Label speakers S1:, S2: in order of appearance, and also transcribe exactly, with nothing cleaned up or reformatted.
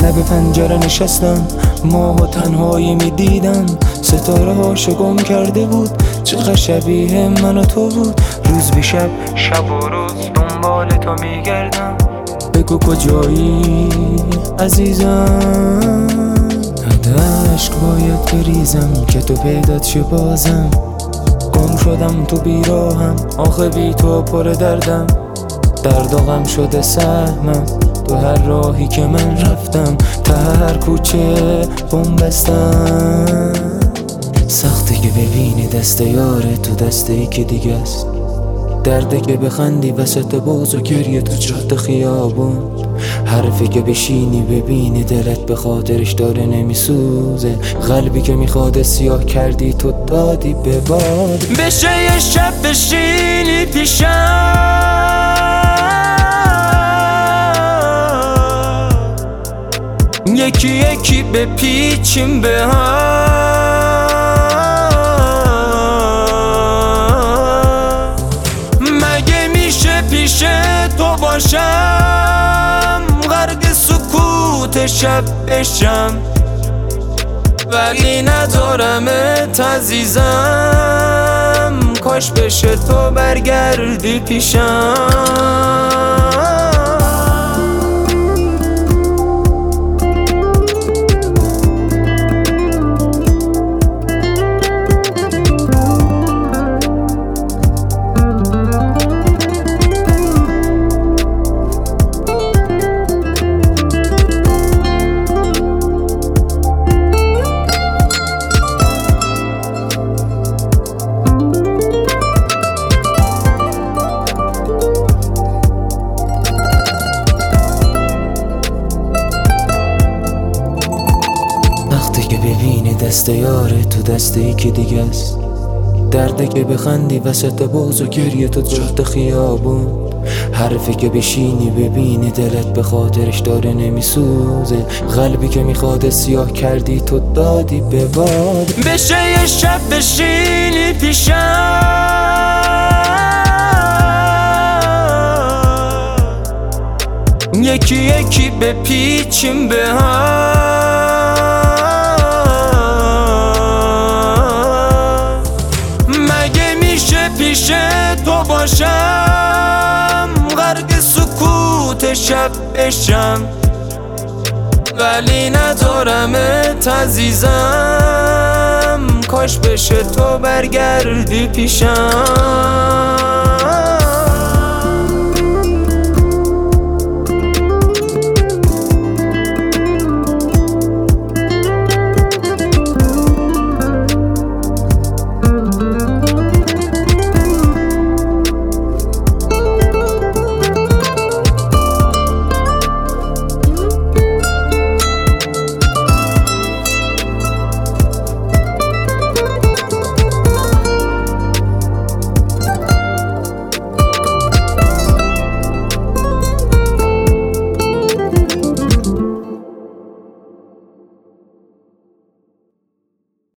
S1: لب پنجره نشستم، ماه و تنهایی میدیدم، ستاره هاشو گم کرده بود، چقدر شبیه من و تو بود. روز به شب، شب و روز دنبال تو میگردم، بگو کجایی عزیزم. عشق باید بریزم که تو پیدات شه بازم، گم شدم تو بیراهم، آخه بی تو پر دردم، درد و غم شده سهمم، تو هر راهی که من رفتم، تا هر کوچه بم بستم. سخته که ببینی دست یاره تو دسته ای که دیگه است، درده که بخندی وسط باز و گریه تو جاده خیابون، حرفی که بشینی ببینی دلت به خاطرش داره نمیسوزه، قلبی که میخواد سیاه کردی تو دادی به باد. بشه یه شب بشینی پیشم، یکی یکی بپیچیم به هم، مگه میشه پیش تو باشم، غرق سکوت شب بشم، ولی ندارمت عزیزم، کاش بشه تو برگردی پیشم. وقتی که ببینی دست یاره تو دسته ای که دیگه است، درده که بخندی وسط باز و گریه تو جاده خیابون، حرفی که بشینی ببینی دلت به خاطرش داره نمیسوزه، قلبی که میخواد سیاه کردی تو دادی به باد. بشه یه شب بشینی پیشم، یکی یکی بپیچیم به هم، مگه میشه پیش تو باشم، غرق سکوت شب بشم، ولی ندارمت عزیزم، کاش بشه تو برگردی پیشم.